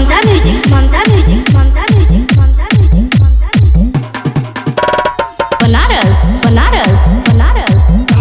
Mamta Music, Mamta Music, Mamta Music, Mamta Music, Mamta Music. Banaras, Banaras, Banaras.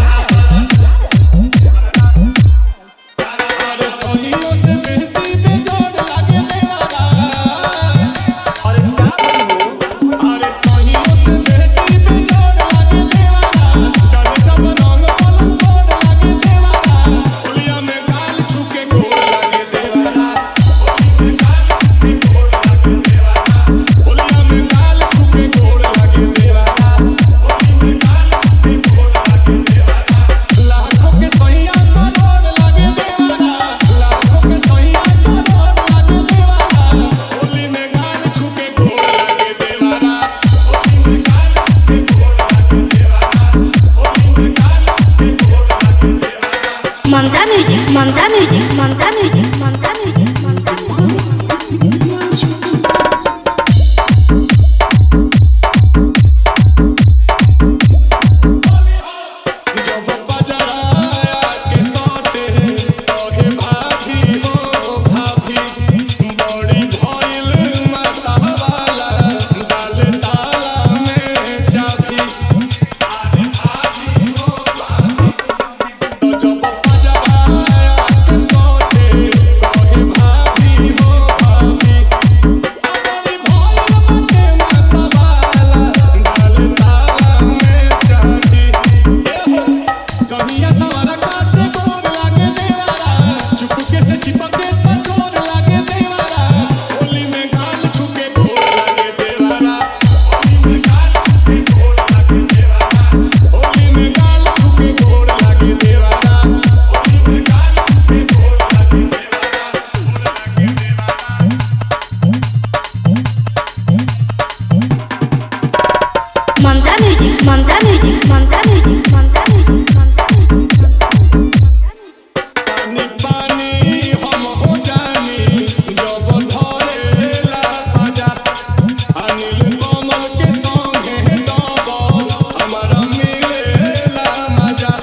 Mamta Music, Mamta Music, Mamta Music, Mamta Music, Mamta Music. Mamta Music, Mamta Music, Mamta Music, Mamta Music, Mamta Music. पानी पानी हम हो जानी जब धरेला बाजा अनिल कमल के संगे डबल हमारा मिलेला मजा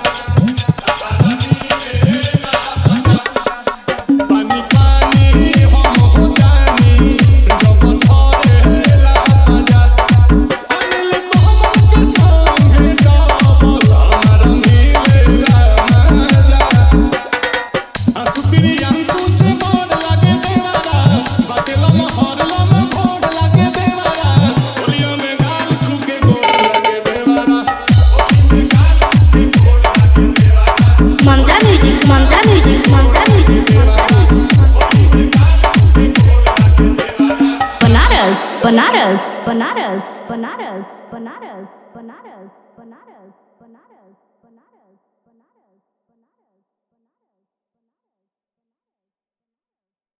पानी पानी हम हो जानी जब धरेला बाजा अनिल कमल के संगे डबल हमारा मिलेला मजा सुपीरी अंशु से मोड़ लागे देवारा बाटेला महरला में घोड़ लागे देवारा ओलिया में गाल छूके गोड़ लागे देवारा ओली में गाल छूके गोड़ लागे देवारा Mamta Music, Mamta Music, Mamta Music, Mamta Music. ओली में गाल छूके गोड़ लागे देवारा Banaras, Banaras, Banaras, Banaras, Banaras, Banaras.